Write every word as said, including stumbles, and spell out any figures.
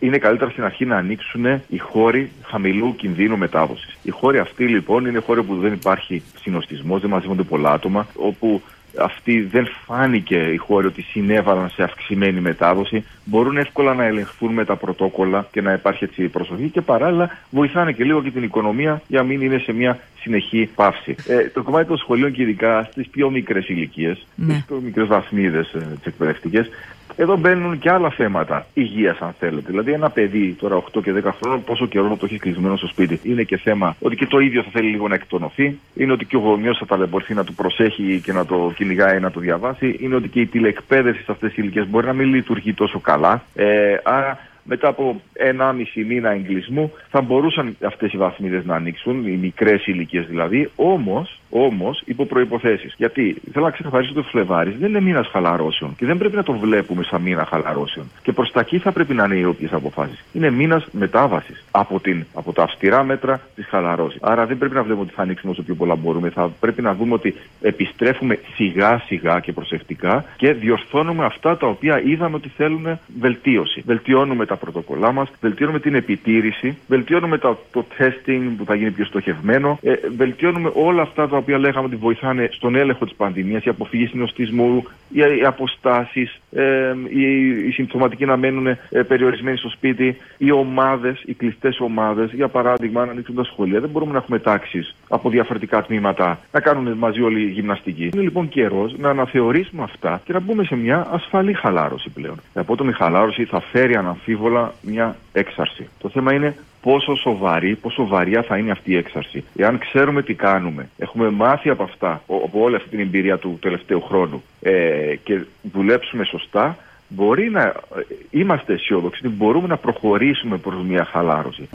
είναι καλύτερα στην αρχή να ανοίξουν οι χώροι χαμηλού κινδύνου μετάδοσης. Οι χώροι αυτοί λοιπόν είναι χώροι που δεν υπάρχει συνοστισμός, δεν μαζεύονται πολλά άτομα, όπου αυτοί δεν φάνηκε οι χώροι ότι συνέβαλαν σε αυξημένη μετάδοση, μπορούν εύκολα να ελεγχθούν με τα πρωτόκολλα και να υπάρχει έτσι προσοχή και παράλληλα βοηθάνε και λίγο και την οικονομία για να μην είναι σε μια συνεχή παύση. Ε, το κομμάτι των σχολείων και ειδικά στις πιο μικρές ηλικίες, ναι. στις πιο μικρές βαθμίδες ε, τις εκπαιδευτικές, εδώ μπαίνουν και άλλα θέματα υγείας, αν θέλετε. Δηλαδή, ένα παιδί τώρα οκτώ και δέκα χρόνων, πόσο καιρό θα το έχει κλεισμένο στο σπίτι. Είναι και θέμα ότι και το ίδιο θα θέλει λίγο να εκτονωθεί. Είναι ότι και ο γονιός θα ταλαιπωρηθεί να του προσέχει και να το κυνηγάει, να το διαβάσει. Είναι ότι και η τηλεκπαίδευση σε αυτές τις ηλικίες μπορεί να μην λειτουργεί τόσο καλά. Ε, άρα, μετά από ενάμιση μήνα εγκλεισμού θα μπορούσαν αυτές οι βαθμίδες να ανοίξουν, οι μικρές ηλικίες δηλαδή, όμως, όμως υπό προϋποθέσεις. Γιατί θέλω να ξεκαθαρίσω ότι ο Φλεβάρης δεν είναι μήνας χαλαρώσεων και δεν πρέπει να το βλέπουμε σαν μήνα χαλαρώσεων. Και προς τα εκεί θα πρέπει να είναι οι όποιες αποφάσεις. Είναι μήνας μετάβασης από, την, από τα αυστηρά μέτρα της χαλαρώσης. Άρα δεν πρέπει να βλέπουμε ότι θα ανοίξουμε όσο πιο πολλά μπορούμε. Θα πρέπει να δούμε ότι επιστρέφουμε σιγά σιγά και προσεκτικά και διορθώνουμε αυτά τα οποία είδαμε ότι θέλουν βελτίωση. Βελτιώνουμε τα πρωτοκολλά μας, βελτιώνουμε την επιτήρηση, βελτιώνουμε το, το testing που θα γίνει πιο στοχευμένο, ε, βελτιώνουμε όλα αυτά τα οποία λέγαμε ότι βοηθάνε στον έλεγχο της πανδημίας, η αποφυγή συνοστισμού, οι, οι αποστάσεις, ε, οι, οι συμπτωματικοί να μένουν ε, περιορισμένοι στο σπίτι, οι ομάδες, οι κλειστές ομάδες, για παράδειγμα, να ανοίξουν τα σχολεία. Δεν μπορούμε να έχουμε τάξεις από διαφορετικά τμήματα, να κάνουν μαζί όλοι γυμναστική. Είναι λοιπόν καιρός να αναθεωρήσουμε αυτά και να μπούμε σε μια ασφαλή χαλάρωση πλέον. Η απότομη χαλάρωση θα φέρει αναμφίβολα μια έξαρση. Το θέμα είναι πόσο σοβαρή, πόσο βαριά θα είναι αυτή η έξαρση. Εάν ξέρουμε τι κάνουμε, έχουμε μάθει από αυτά, από όλη αυτή την εμπειρία του τελευταίου χρόνου ε, και δουλέψουμε σωστά, μπορεί να είμαστε αισιόδοξοι, μπορούμε να προχωρήσουμε προς μια χαλάρωση.